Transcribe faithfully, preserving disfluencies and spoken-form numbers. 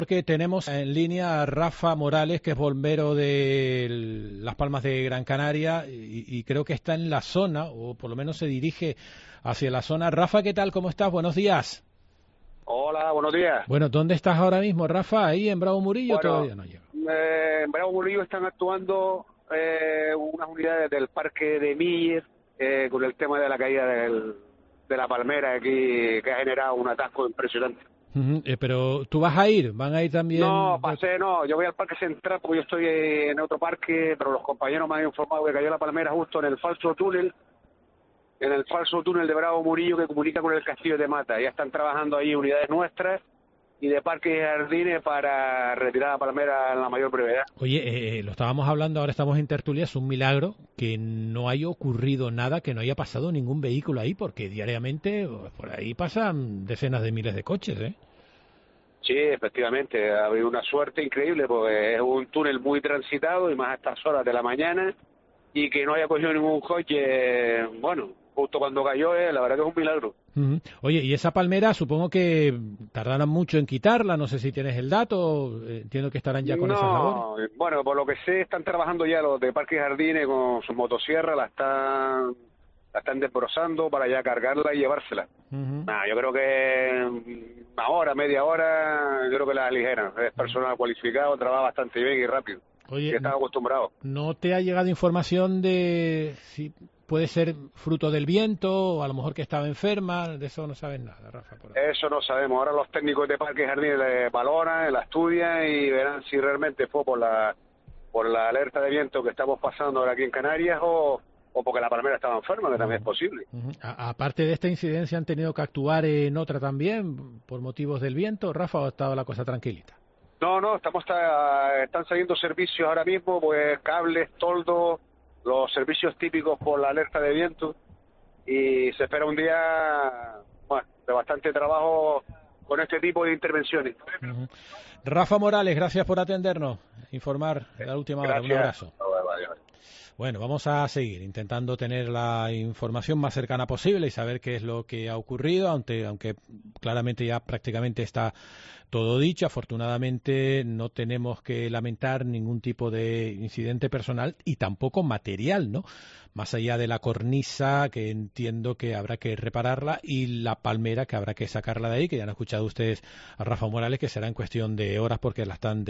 Porque tenemos en línea a Rafa Morales, que es bombero de Las Palmas de Gran Canaria y, y creo que está en la zona, o por lo menos se dirige hacia la zona. Rafa, ¿qué tal? ¿Cómo estás? Buenos días. Hola, buenos días. Bueno, ¿dónde estás ahora mismo, Rafa? ¿Ahí en Bravo Murillo? Bueno, Todavía no llega. Eh, en Bravo Murillo están actuando eh, unas unidades del parque de Miller eh, con el tema de la caída del, de la palmera aquí, que ha generado un atasco impresionante. Uh-huh. eh, pero tú vas a ir, van a ir también. No, pasé, no, yo voy al parque central porque yo estoy en otro parque, pero los compañeros me han informado que cayó la palmera justo en el falso túnel, en el falso túnel de Bravo Murillo que comunica con el Castillo de Mata. Ya están trabajando ahí unidades nuestras y de parques y jardines para retirar la palmera en la mayor brevedad. Oye, eh, lo estábamos hablando, ahora estamos en tertulia, es un milagro que no haya ocurrido nada, que no haya pasado ningún vehículo ahí, porque diariamente por ahí pasan decenas de miles de coches, ¿eh? Sí, efectivamente, ha habido una suerte increíble, porque es un túnel muy transitado y más a estas horas de la mañana, y que no haya cogido ningún coche, bueno, justo cuando cayó, eh, la verdad que es un milagro. Uh-huh. Oye, y esa palmera supongo que tardarán mucho en quitarla, no sé si tienes el dato, entiendo que estarán ya con no, esas labores. Bueno, por lo que sé, están trabajando ya los de Parques y Jardines con su motosierra, la están la están desbrozando para ya cargarla y llevársela. Uh-huh. Nah, yo creo que una hora, media hora, yo creo que la aligeran. Es personal cualificado, trabaja bastante bien y rápido. Oye, que están acostumbrados. ¿No te ha llegado información de si puede ser fruto del viento o a lo mejor que estaba enferma? De eso no sabes nada, Rafa. Por eso no sabemos. Ahora los técnicos de Parques y Jardines la valoran, la estudian y verán si realmente fue por la por la alerta de viento que estamos pasando ahora aquí en Canarias o, o porque la palmera estaba enferma, que uh-huh. también es posible. Uh-huh. A, aparte de esta incidencia, ¿han tenido que actuar en otra también por motivos del viento, Rafa, o ha estado la cosa tranquilita? No, no, estamos están saliendo servicios ahora mismo, pues cables, toldos, los servicios típicos por la alerta de viento, y se espera un día, bueno, de bastante trabajo con este tipo de intervenciones. Uh-huh. Rafa Morales, gracias por atendernos, informar de la última hora. Un abrazo. Bueno, vamos a seguir intentando tener la información más cercana posible y saber qué es lo que ha ocurrido, aunque, aunque claramente ya prácticamente está todo dicho. Afortunadamente no tenemos que lamentar ningún tipo de incidente personal y tampoco material, ¿no? Más allá de la cornisa, que entiendo que habrá que repararla, y la palmera, que habrá que sacarla de ahí, que ya han escuchado ustedes a Rafa Morales, que será en cuestión de horas porque la están